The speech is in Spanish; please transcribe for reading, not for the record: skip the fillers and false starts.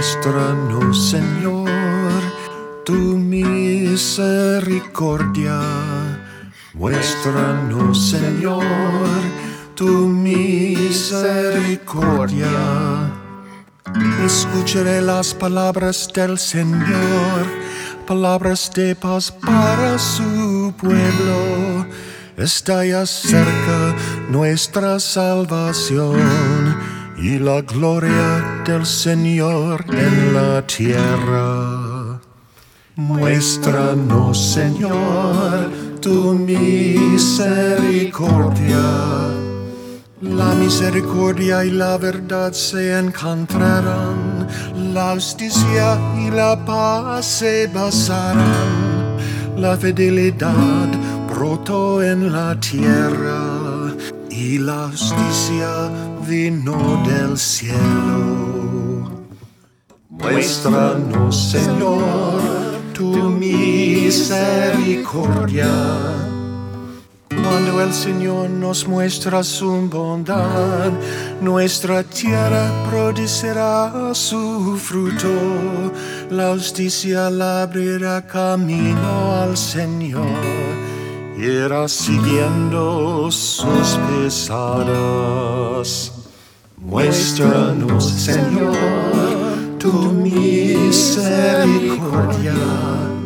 Muéstranos, Señor, tu misericordia. Muéstranos, Señor, tu misericordia. Escucharé las palabras del Señor, palabras de paz para su pueblo. Está ya cerca nuestra salvación y la gloria del Señor en la tierra. Muéstranos, Señor, tu misericordia. La misericordia y la verdad se encontrarán, la justicia y la paz se basarán. La fidelidad brotó en la tierra y la justicia vino del cielo. Muéstranos, Señor, tu misericordia. Cuando el Señor nos muestra su bondad, nuestra tierra producirá su fruto. La justicia le abrirá camino al Señor, irá siguiendo sus pisadas. Muéstranos, Señor, tu misericordia.